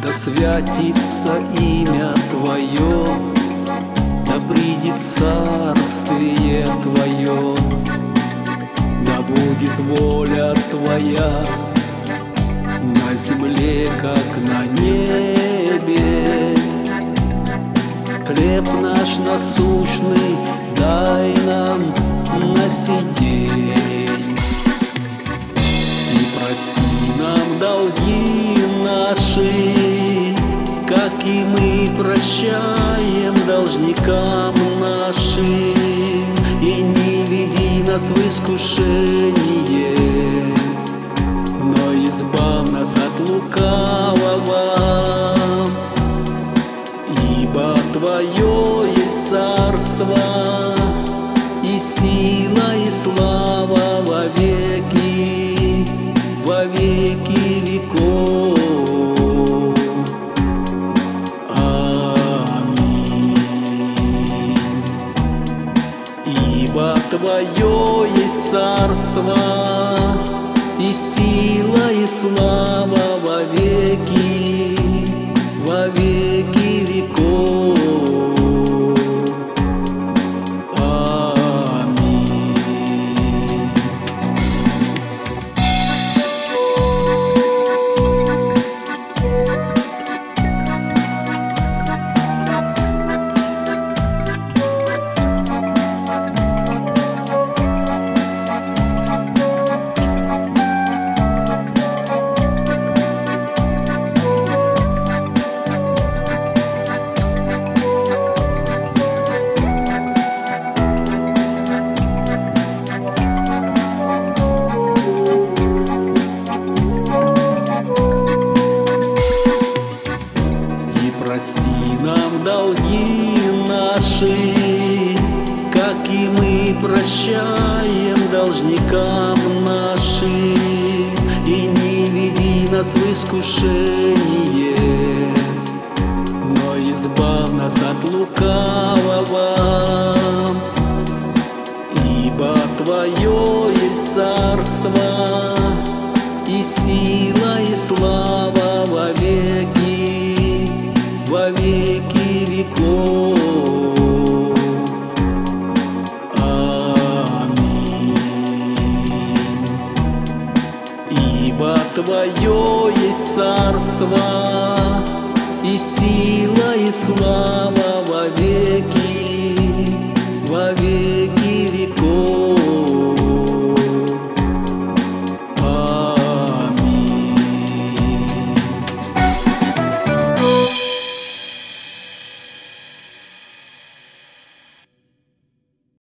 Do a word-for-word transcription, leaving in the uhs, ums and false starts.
Да святится имя Твое, да придет царствие Твое, да будет воля Твоя на земле, как на небе. Хлеб наш насущный дай нам на сей день, и прости нам долги наши, как и мы прощаем должникам нашим, и не веди нас в искушение, но избавь нас от лукавого. Ибо Твое есть царство, и сила, и слава во веки, во веки веков. Аминь. Ибо Твое есть царство, и сила, и слава во веки, во веки веков. Аминь. Прости нам долги наши, как и мы прощаем должникам нашим, и не веди нас в искушение, но избавь нас от лукавого. Ибо Твое есть царство, и сила, и слава во веки, во веки веков. Аминь. Ибо Твое есть царство, и сила, и слава во веки, во веки.